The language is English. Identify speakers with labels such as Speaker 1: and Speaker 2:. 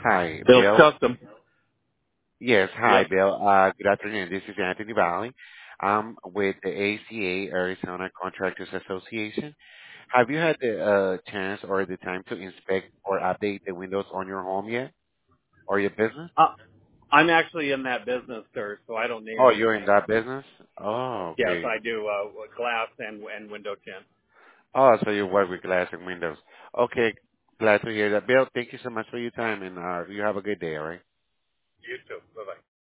Speaker 1: Hi,
Speaker 2: Bill's
Speaker 1: Bill.
Speaker 2: Custom.
Speaker 1: Yes, hi,
Speaker 2: Yes.
Speaker 1: Bill. Good afternoon. This is Anthony Valley. I'm with the ACA, Arizona Contractors Association. Have you had the chance or the time to inspect or update the windows on your home yet or your business?
Speaker 2: I'm actually in that business, sir, so I don't need
Speaker 1: Oh, you're in
Speaker 2: anything.
Speaker 1: that business? Oh,
Speaker 2: Yes,
Speaker 1: okay.
Speaker 2: I do glass and window tint.
Speaker 1: Oh, so you work with glass and windows. Okay, glad to hear that. Bill, thank you so much for your time, and you have a good day, all right?
Speaker 2: You too. Bye-bye.